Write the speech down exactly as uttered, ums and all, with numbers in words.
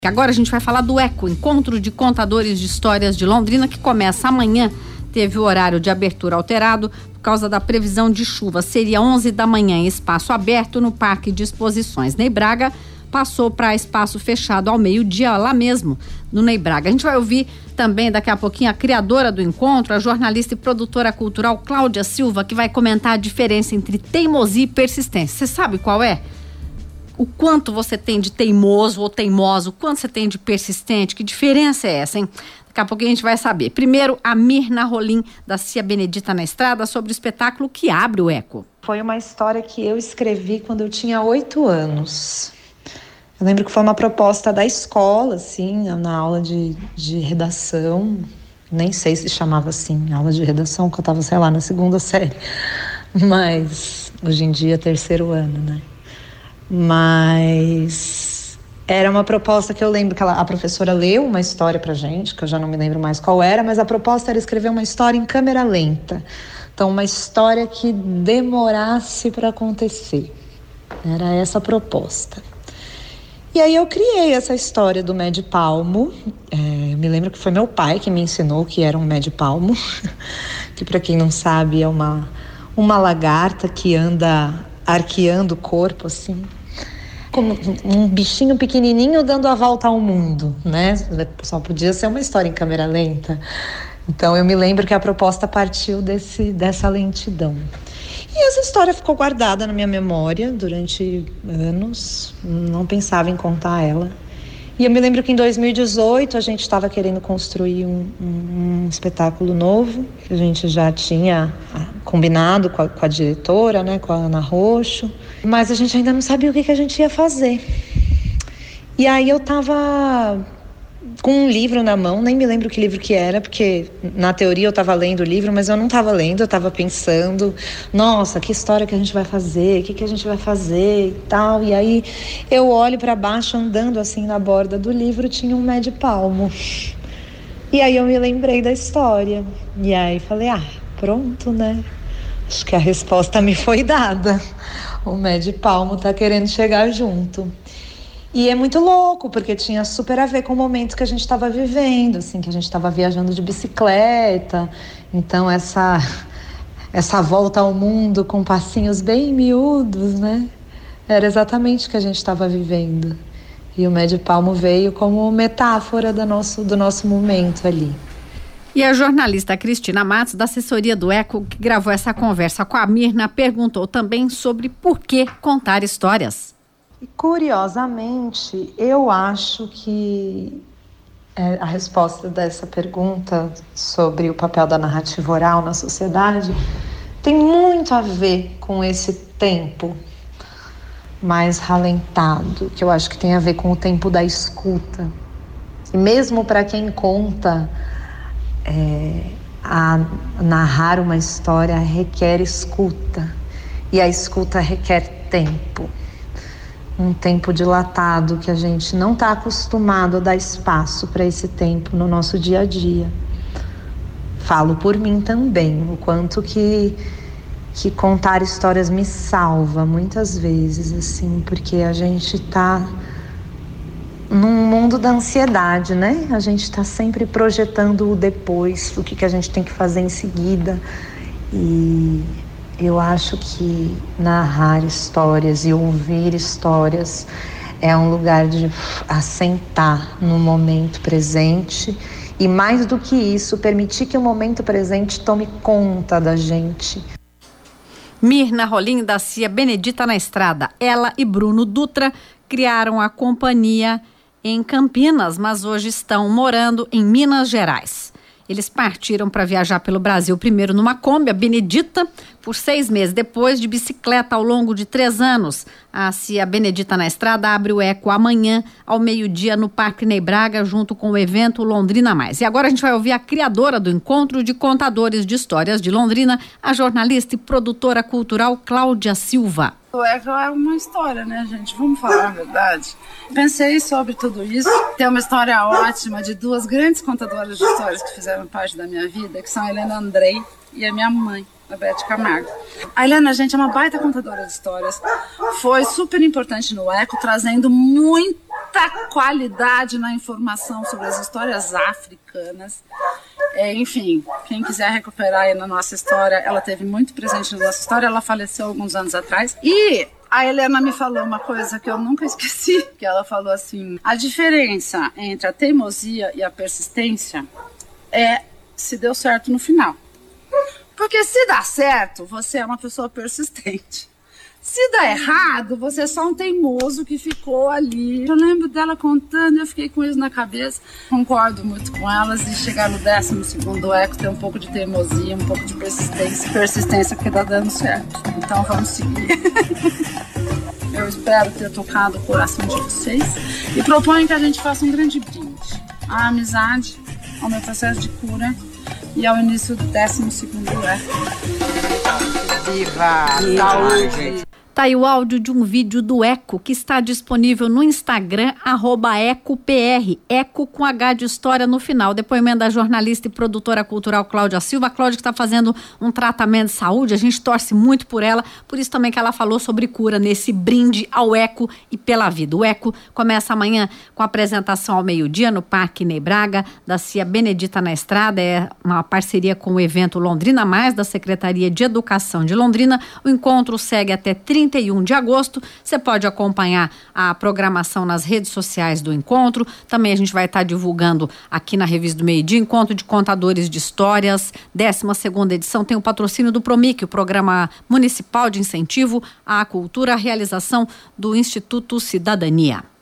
Agora a gente vai falar do ECO, Encontro de Contadores de Histórias de Londrina, que começa amanhã. Teve o horário de abertura alterado por causa da previsão de chuva. Seria onze da manhã em espaço aberto no Parque de Exposições. Ney Braga passou para espaço fechado ao meio-dia, lá mesmo, no Ney Braga. A gente vai ouvir também daqui a pouquinho a criadora do encontro, a jornalista e produtora cultural Cláudia Silva, que vai comentar a diferença entre teimosia e persistência. Você sabe qual é? O quanto você tem de teimoso ou teimoso, o quanto você tem de persistente, que diferença é essa, hein? Daqui a pouco a gente vai saber. Primeiro, a Mirna Rolim, da Cia Benedita na Estrada, sobre o espetáculo que abre o ECO. Foi uma história que eu escrevi quando eu tinha oito anos. Eu lembro que foi uma proposta da escola, assim, na aula de, de redação. Nem sei se chamava assim, aula de redação, que eu estava, sei lá, na segunda série. Mas, hoje em dia, terceiro ano, né? Mas era uma proposta que eu lembro que ela, a professora leu uma história pra gente, que eu já não me lembro mais qual era, mas a proposta era escrever uma história em câmera lenta. Então, uma história que demorasse para acontecer. Era essa a proposta. E aí eu criei essa história do Médio Palmo. É, eu me lembro que foi meu pai que me ensinou que era um Médio Palmo, que para quem não sabe é uma, uma lagarta que anda arqueando o corpo assim, como um bichinho pequenininho dando a volta ao mundo, né? Só podia ser uma história em câmera lenta. Então eu me lembro que a proposta partiu desse, dessa lentidão. E essa história ficou guardada na minha memória durante anos, não pensava em contar ela. E eu me lembro que em dois mil e dezoito a gente estava querendo construir um, um, um espetáculo novo, que a gente já tinha combinado com a, com a diretora, né, com a Ana Roxo, mas a gente ainda não sabia o que, que a gente ia fazer. E aí eu estava com um livro na mão, nem me lembro que livro que era, porque na teoria eu estava lendo o livro, mas eu não estava lendo, eu estava pensando, nossa, que história que a gente vai fazer, o que, que a gente vai fazer e tal. E aí eu olho para baixo, andando assim na borda do livro, tinha um Médio Palmo. E aí eu me lembrei da história. E aí falei, ah, pronto, né? Acho que a resposta me foi dada. O Médio Palmo tá querendo chegar junto. E é muito louco, porque tinha super a ver com o momento que a gente estava vivendo, assim, que a gente estava viajando de bicicleta. Então, essa, essa volta ao mundo com passinhos bem miúdos, né? Era exatamente o que a gente estava vivendo. E o Médio Palmo veio como metáfora do nosso, do nosso momento ali. E a jornalista Cristina Matos, da assessoria do ECO, que gravou essa conversa com a Mirna, perguntou também sobre por que contar histórias. E, curiosamente, eu acho que é, a resposta dessa pergunta sobre o papel da narrativa oral na sociedade tem muito a ver com esse tempo mais ralentado, que eu acho que tem a ver com o tempo da escuta. E mesmo para quem conta, é, a narrar uma história requer escuta, e a escuta requer tempo. Um tempo dilatado que a gente não está acostumado a dar espaço para esse tempo no nosso dia a dia. Falo por mim também, o quanto que, que contar histórias me salva muitas vezes, assim, porque a gente está num mundo da ansiedade, né? A gente está sempre projetando o depois, o que, que a gente tem que fazer em seguida. E eu acho que narrar histórias e ouvir histórias é um lugar de assentar no momento presente e, mais do que isso, permitir que o momento presente tome conta da gente. Mirna Rolim, da Cia Benedita na Estrada. Ela e Bruno Dutra criaram a companhia em Campinas, mas hoje estão morando em Minas Gerais. Eles partiram para viajar pelo Brasil, primeiro numa Kombi, a Benedita, por seis meses. Depois, de bicicleta ao longo de três anos. A Cia Benedita na Estrada abre o ECO amanhã, ao meio-dia, no Parque Ney Braga, junto com o evento Londrina Mais. E agora a gente vai ouvir a criadora do Encontro de Contadores de Histórias de Londrina, a jornalista e produtora cultural Cláudia Silva. O ECO é uma história, né, gente? Vamos falar a verdade. Pensei sobre tudo isso. Tem uma história ótima de duas grandes contadoras de histórias que fizeram parte da minha vida, que são a Helena Andrei e a minha mãe, a Beth Camargo. A Helena, gente, é uma baita contadora de histórias. Foi super importante no ECO, trazendo muito muita qualidade na informação sobre as histórias africanas. É, enfim, quem quiser recuperar aí na nossa história, ela teve muito presente na nossa história, ela faleceu alguns anos atrás. E a Helena me falou uma coisa que eu nunca esqueci, que ela falou assim, a diferença entre a teimosia e a persistência é se deu certo no final. Porque se dá certo, você é uma pessoa persistente. Se dá errado, você é só um teimoso que ficou ali. Eu lembro dela contando, eu fiquei com isso na cabeça. Concordo muito com elas e chegar no décimo segundo eco ter um pouco de teimosia, um pouco de persistência. Persistência porque tá dando certo. Então vamos seguir. Eu espero ter tocado o coração de vocês e proponho que a gente faça um grande brinde à amizade, ao meu processo de cura e ao início do décimo segundo eco. Viva! Saúde! Tá aí o áudio de um vídeo do Eco que está disponível no Instagram, arroba EcoPR, Eco com H de história no final. Depoimento da jornalista e produtora cultural Cláudia Silva. A Cláudia que está fazendo um tratamento de saúde, a gente torce muito por ela, por isso também que ela falou sobre cura nesse brinde ao Eco e pela vida. O Eco começa amanhã com a apresentação ao meio-dia no Parque Ney Braga, da Cia Benedita na Estrada, é uma parceria com o evento Londrina Mais, da Secretaria de Educação de Londrina. O encontro segue até trinta e um de agosto. Você pode acompanhar a programação nas redes sociais do encontro. Também a gente vai estar divulgando aqui na Revista do Meio Dia, Encontro de Contadores de Histórias, décima segunda edição, tem o patrocínio do PROMIC, o Programa Municipal de Incentivo à Cultura, a realização do Instituto Cidadania.